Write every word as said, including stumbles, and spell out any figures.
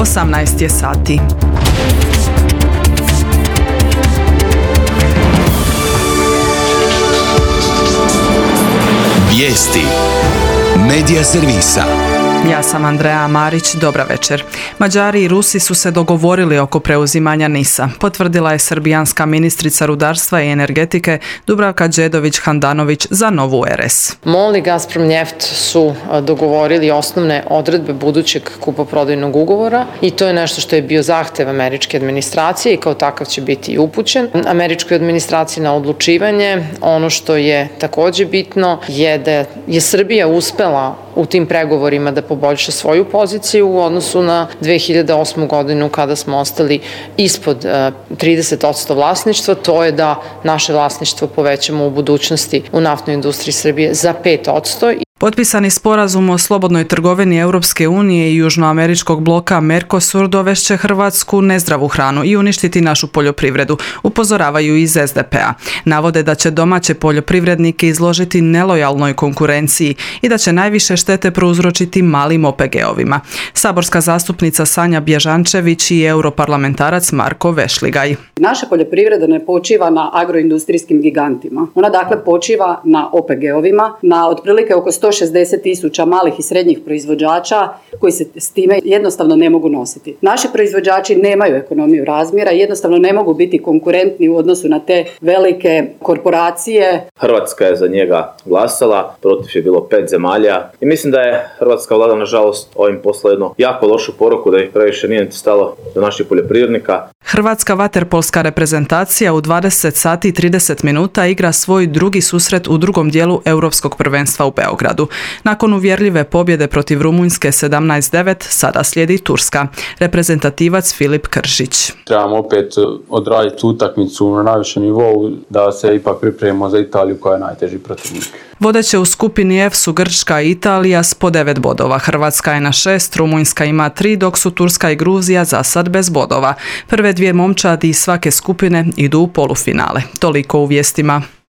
osamnaest je sati. Vijesti Medija servisa. Ja sam Andreja Marić, dobra večer. Mađari i Rusi su se dogovorili oko preuzimanja NIS-a, potvrdila je srbijanska ministrica rudarstva i energetike Dubravka Đedović-Handanović za Novu R S. MOL i Gazprom Njeft su dogovorili osnovne odredbe budućeg kupoprodajnog ugovora i to je nešto što je bio zahtev američke administracije i kao takav će biti i upućen američkoj administraciji na odlučivanje. Ono što je takođe bitno je da je Srbija uspela u tim pregovorima da poboljša svoju poziciju u odnosu na dve hiljade osmu godinu kada smo ostali ispod trideset posto vlasništva, to je da naše vlasništvo povećamo u budućnosti u naftnoj industriji Srbije za pet posto. Potpisani sporazum o slobodnoj trgovini Europske unije i južnoameričkog bloka Mercosur dovešće Hrvatsku nezdravu hranu i uništiti našu poljoprivredu, upozoravaju iz S D P-a. Navode da će domaće poljoprivrednike izložiti nelojalnoj konkurenciji i da će najviše štete prouzročiti malim O P G-ovima. Saborska zastupnica Sanja Bježančević i europarlamentarac Marko Vešligaj. Naša poljoprivreda ne počiva na agroindustrijskim gigantima. Ona dakle počiva na O P G-ovima, na otprilike oko sto šezdeset tisuća malih i srednjih proizvođača koji se s time jednostavno ne mogu nositi. Naši proizvođači nemaju ekonomiju razmjera i jednostavno ne mogu biti konkurentni u odnosu na te velike korporacije. Hrvatska je za njega glasala, protiv je bilo pet zemalja i mislim da je hrvatska vlada nažalost ovim poslala jednu jako lošu poruku da ih previše nije stalo do naših poljoprivrednika. Hrvatska vaterpolska reprezentacija u dvadeset sati i trideset minuta igra svoj drugi susret u drugom dijelu Europskog prvenstva u Beogradu. Nakon uvjerljive pobjede protiv Rumunjske sedamnaest devet, sada slijedi Turska. Reprezentativac Filip Kršić. Trebamo opet odraditi utakmicu na najvišem nivou da se ipak pripremimo za Italiju koja je najteži protivnik. Vodeće u skupini F su Grčka i Italija s po devet bodova. Hrvatska je na šest, Rumunjska ima tri, dok su Turska i Gruzija za sad bez bodova. Prve dvije momčadi iz svake skupine idu u polufinale. Toliko u vijestima.